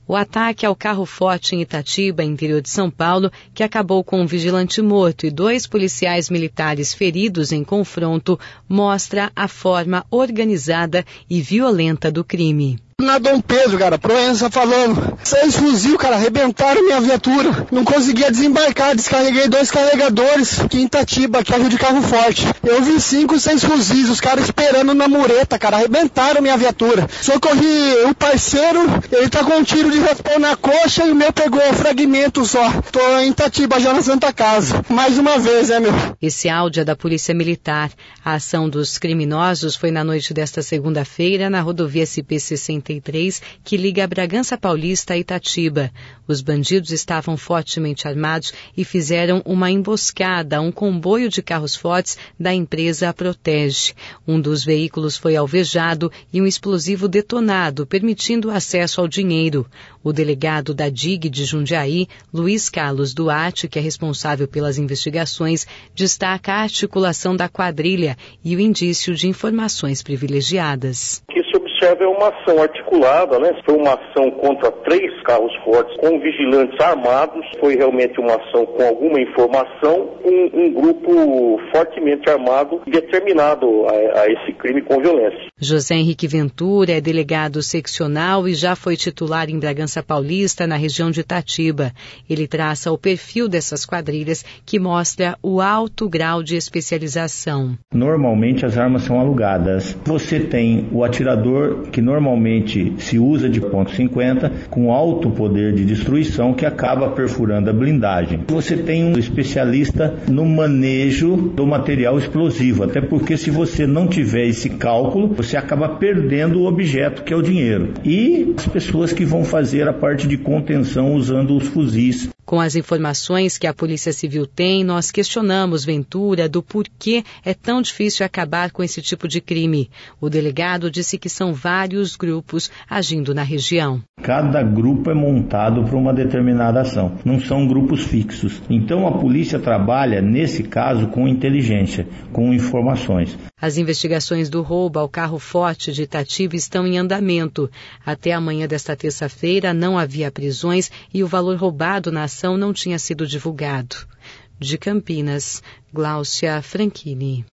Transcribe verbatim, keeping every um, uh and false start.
O ataque ao carro forte em Itatiba, interior de São Paulo, que acabou com um vigilante morto e dois policiais militares feridos em confronto, mostra a forma organizada e violenta do crime. Na Dom Pedro, cara, Proença falando, seis fuzil, cara, arrebentaram minha viatura, não conseguia desembarcar, descarreguei dois carregadores aqui em Itatiba, que é Rio de Carro Forte. Eu vi cinco, seis fuzis, os caras esperando na mureta, cara, arrebentaram minha viatura. Socorri o parceiro, ele tá com um tiro de raspão na coxa e o meu pegou fragmento só. Tô em Itatiba, já na Santa Casa. Mais uma vez, né, meu? Esse áudio é da Polícia Militar. A ação dos criminosos foi na noite desta segunda-feira na rodovia S P sessenta e três, que liga Bragança Paulista a Itatiba. Os bandidos estavam fortemente armados e fizeram uma emboscada a um comboio de carros fortes da empresa Protege. Um dos veículos foi alvejado e um explosivo detonado, permitindo acesso ao dinheiro. O delegado da D I G de Jundiaí, Luiz Carlos Duarte, que é responsável pelas investigações, destaca a articulação da quadrilha e o indício de informações privilegiadas. O que se observa é uma ação articulada, né? Foi uma ação contra três carros fortes com vigilantes armados. Foi realmente uma ação com alguma informação, um, um grupo fortemente armado determinado a, a esse crime com violência. José Henrique Ventura é delegado seccional e já foi titular em Bragança Paulista, na região de Itatiba. Ele traça o perfil dessas quadrilhas, que mostra o alto grau de especialização. Normalmente as armas são alugadas. Você tem o atirador, que normalmente se usa de ponto cinquenta, com alto poder de destruição, que acaba perfurando a blindagem. Você tem um especialista no manejo do material explosivo, até porque se você não tiver esse cálculo, você acaba perdendo o objeto, que é o dinheiro. E as pessoas que vão fazer a parte de contenção usando os fuzis. Com as informações que a Polícia Civil tem, nós questionamos Ventura do porquê é tão difícil acabar com esse tipo de crime. O delegado disse que são vários grupos agindo na região. Cada grupo é montado para uma determinada ação, não são grupos fixos. Então a polícia trabalha, nesse caso, com inteligência, com informações. As investigações do roubo ao carro forte de Itatiba estão em andamento. Até amanhã desta terça-feira não havia prisões e o valor roubado na ação não tinha sido divulgado. De Campinas, Gláucia Franchini.